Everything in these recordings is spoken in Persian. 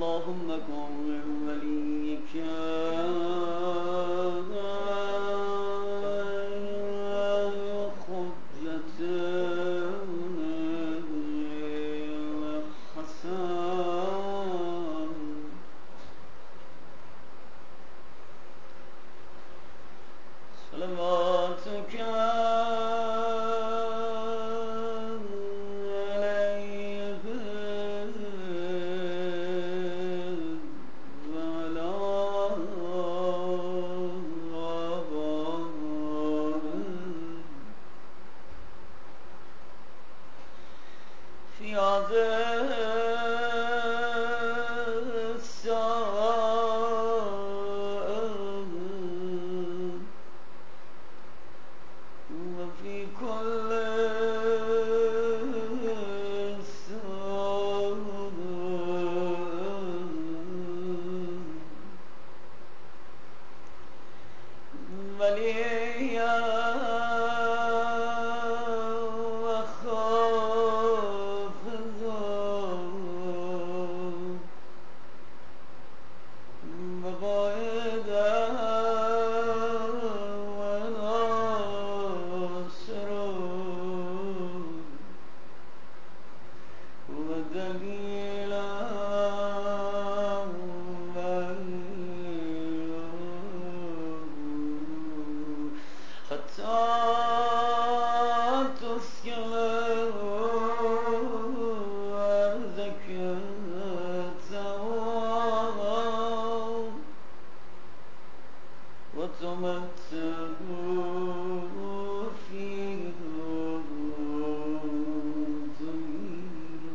اللهم کن ولی حجت حسن صلواتك فياض السائل وفي كل سؤال وليا حتى تسكن أرضك وتمتع فيه طويلا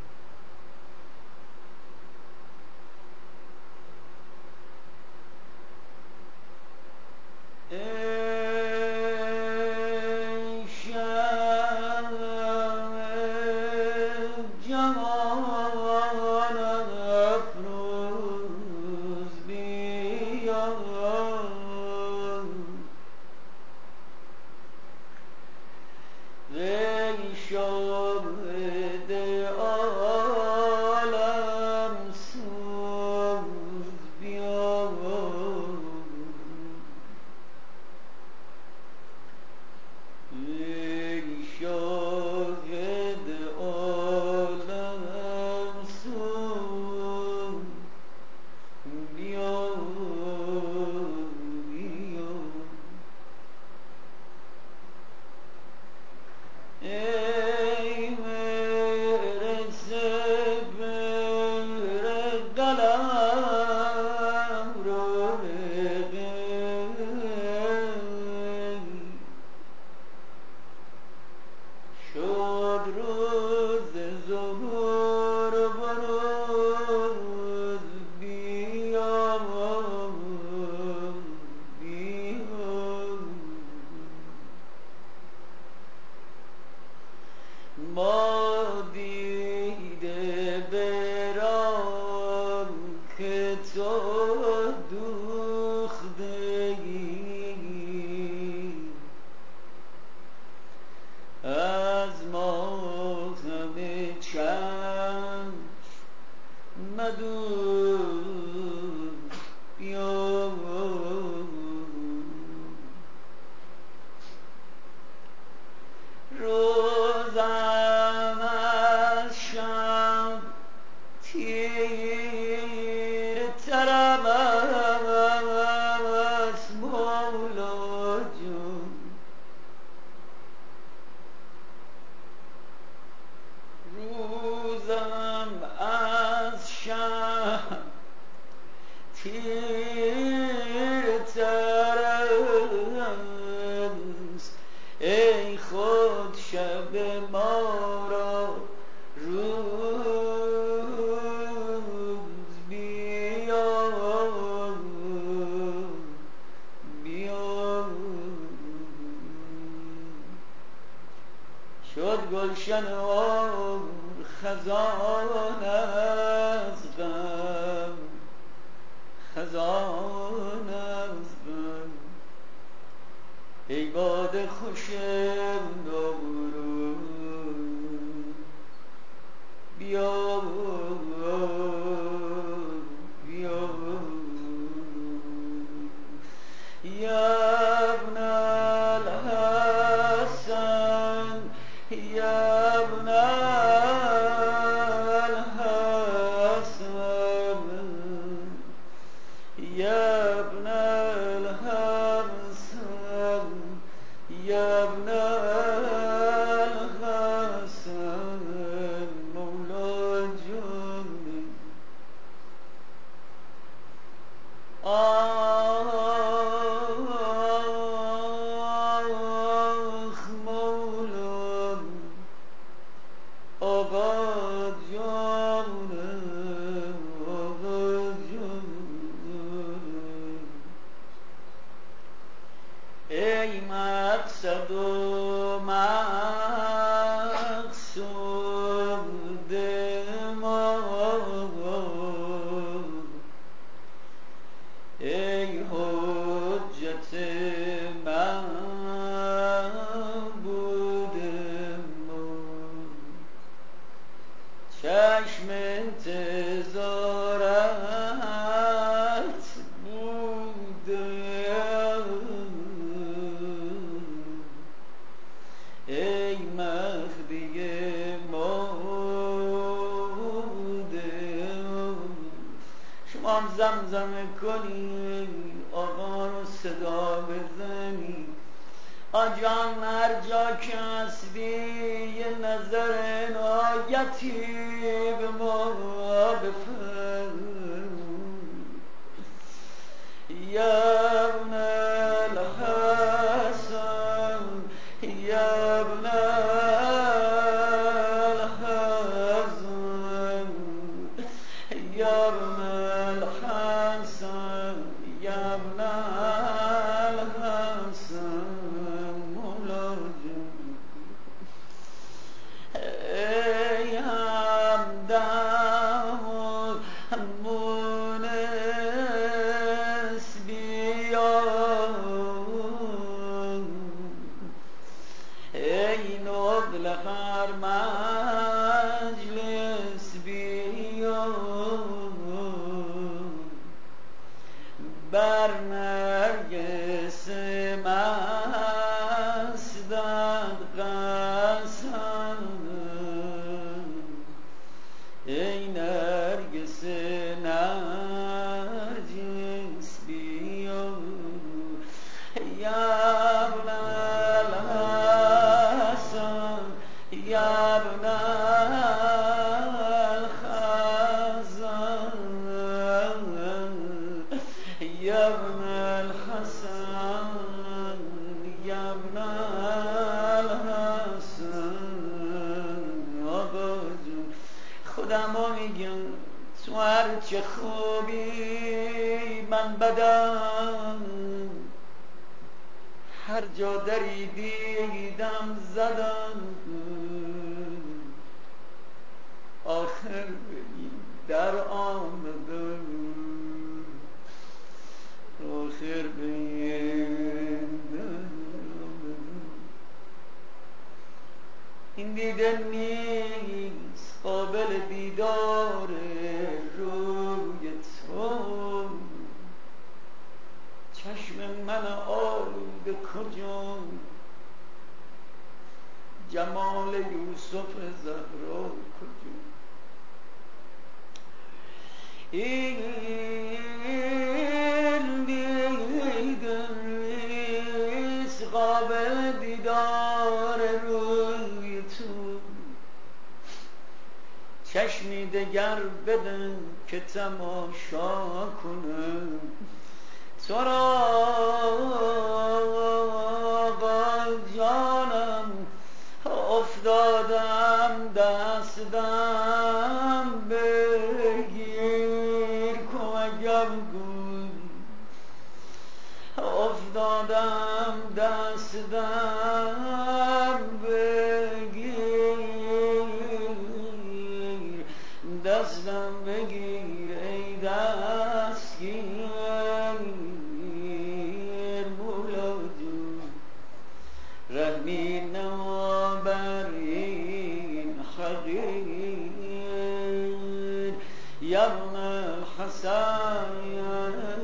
شاهد عالم سوز بیا ای شاهد عالم سوز بیا بیا ای مهر سپهر قلم رو شد روز ظهور بروز بیا بیا ما دیده برام که تو دوختگی از ماتم چشم مدور بیا روزم از شب تیرترم است مولا جون روزم از شب تیرتر است ای خود شب ما را روز بیا بیا شد گلشن و خزان از غم خزان از غم ای باد خوش نوروز بیا ابن الحسن يا ابن الحسن يا ابن الحسن مولا جوني آخ مولا آقا جانم آقا جانم ای مقصد و مقصود ما ای حجت معبود ما چشم انتظارت بوده ای مهدی موده شما هم زمزمه کنی آقا رو صدا بزنی آجان هر جا که هستی یه نظر عنایتی به ما بفرمون یا ابن الحسن یا ابن الحسن یا ابن الحسن یا ابن الحسن مولا جون ای همدم مونس بیا ای نقل هر مجلس بیا بر نرگس مستت قسم ای نرگس نرجس بیا یا ابن الحسن یا ابن الحسن یا ابن الحسن یا ابن الحسن آقا جون خودم رو میگم تو هرچه خوبی من بدم هر جا دری دیدم زدم آخر در آمدم آخر این دیده نیست قابل دیدار روی تو چشم من آلوده کجا جمال یوسف زهرا کجا این دیده نیست قابل دیدار روی تو چشمی دگر بدن که تماشا کنم تو را آقا جانم افتادم دستم بگیر کمکم کن افتادم دستم بگیر دستم بگیر ای دستگیر مولا جون رحمی نما بر این حقیر یا ابن الحسن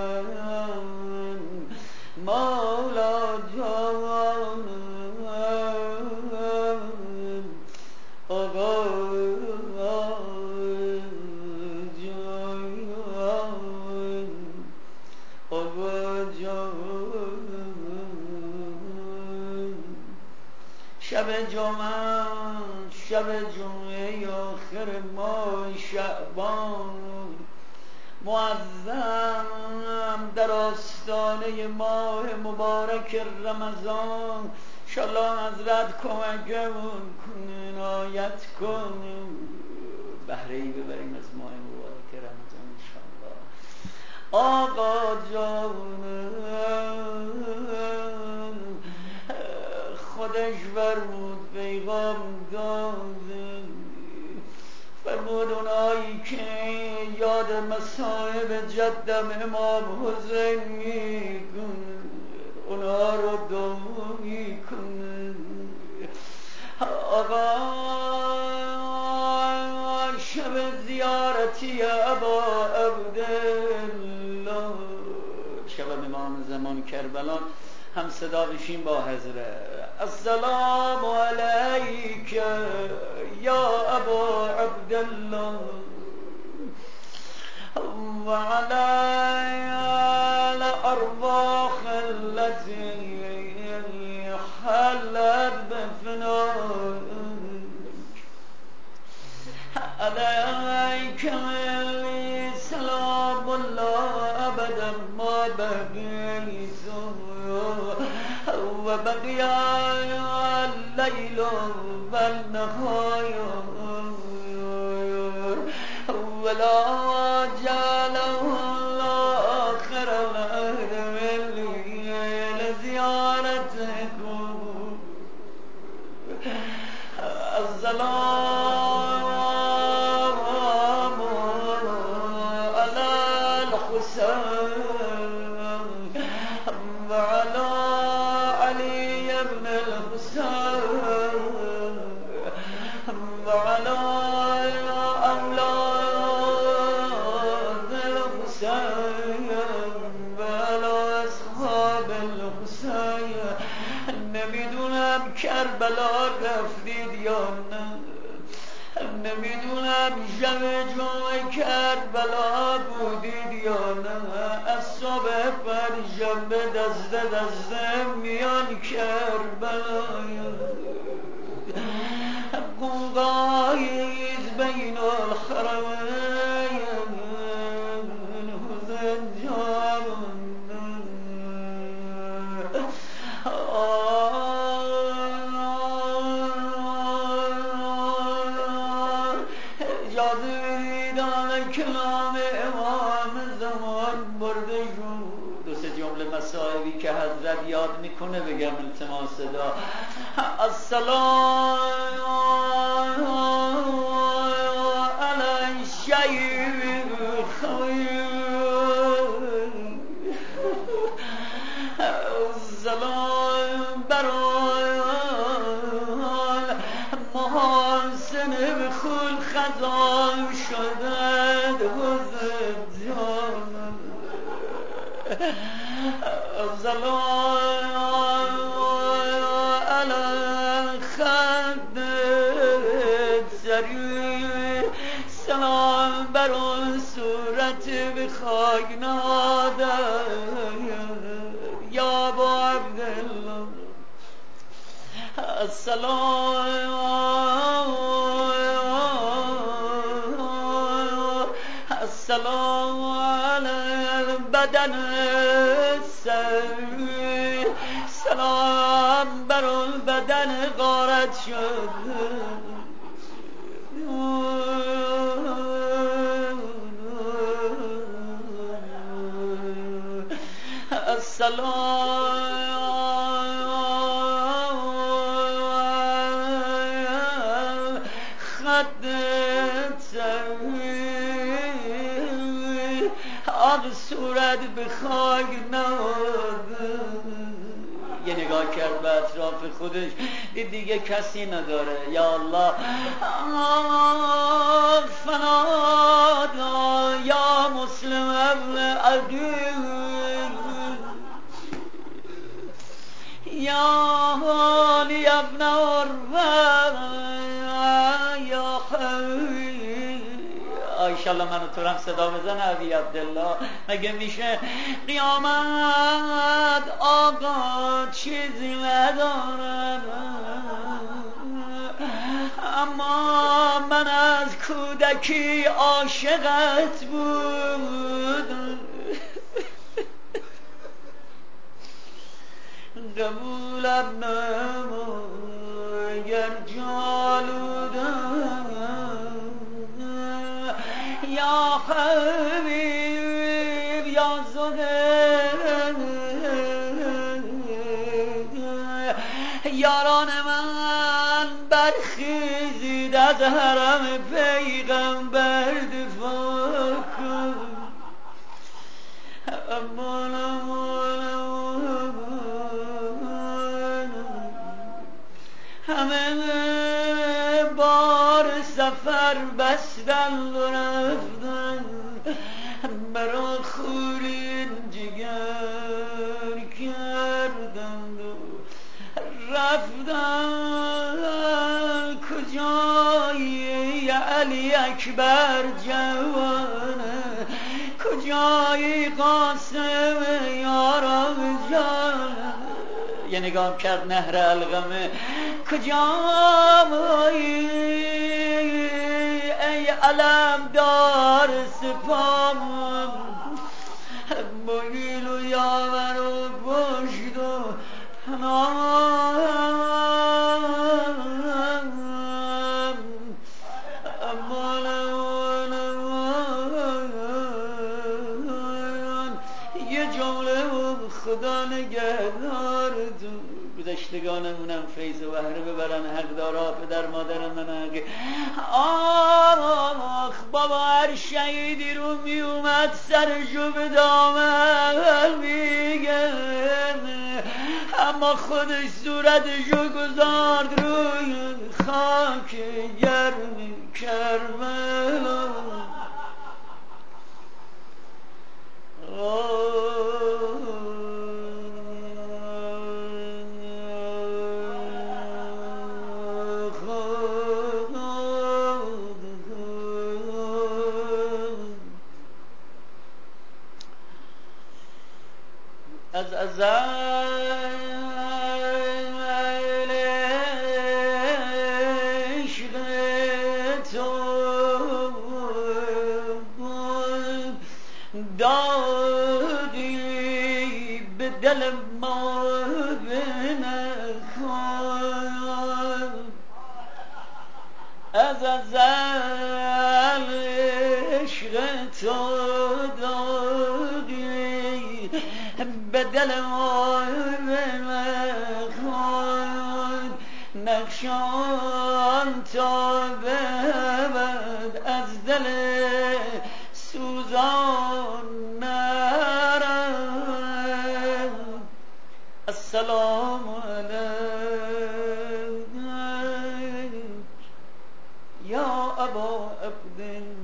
مولا جان شب جمعه آخر ماه شعبان معظم در آستانه ماه مبارک رمضان، انشالله حضرت کمکمون کنه، عنایت کنه، بهره‌ای ببریم از ماه مبارک رمضان انشالله. آقا جان خودش فرمود پیغام داده، فرمود اونایی که یاد مصائب جدم امام حسین میکنه اونا رو دعا میکنه. آقا شب زیارتی ابا عبدالله، شب امام زمان کربلا هم صدا بشیم با حضرت. السلام علیک یا ابا عبدالله و علی الارواح التي حلت بفنائك عليك سلام الله أبدا ما بقيت وبقي الليل والنهار ولا جعله آخر الأهل لزيارتكم. السلام على الحسين وعلى علي بن الحسين وعلى أولاد الحسين وعلى أصحاب الحسين. نمیدونم کربلا رفتید یا نه، نمیدونم شب جمعه کربلا بودید یا نه. از صبح پرشنبه دسته دسته میان کربلا، قوقاییز بین الحرمین حسین جان. اجازه بدید کلام امام زمان برده شد، دو سه جمله مصائبی که حضرت یاد میکنه بگم التماس صدا. السلام علی الشیخ السلام برای محاسن بخول خزان شدد حسین جان. السلام علی خد سری، سلام بر اون صورت بخاک نهاده یا ابا عبدالله. السلام علی البدن السوی، سلام بر اون بدن غارت شد. السلام خد سوی، آب صورت به خاک نهاده. یه نگاه کرد به اطراف خودش، دید دیگه کسی نداره. یا الله فنادا یا مسلم ابن عدو یا حالی ابن عروه یا حوی. ایشالله منو تو هم صدا بزن ابی عبدالله. مگه میشه قیامت آقا چیزی ندارم من از کودکی عاشقت بود، قبولم نما گر جالودم یا حبیب یا زهر، یاران من برخیزید از حرم پیغمبر دفاع کن. همه بار سفر بستند و رفتند، برا خورین جگر کردند و رفتند. کجایی علی اکبر جوانه، کجایی قاسم یارم جان. یه نگام کرد نهر القمه، کجایی ای علم دار سپام، بگیل و یاور و پشت و پنام. یه جمله خدا نگهدارتون، گذشتگانمونم فیض و بهره ببرن، حقدارا پدر مادر من حق. آخ بابا هر شهیدی رو می اومد سرشو به دامن میگه، اما خودش صورتشو گذارد روی خاک گرم کربلا. از ازل عشق تو دادی به دل ما بنخوان، از ازل عشق تو دادی به دل ما بنخوان، نقشان تا ببد از دل سوزان نرم. السلام علیک یا ابا عبد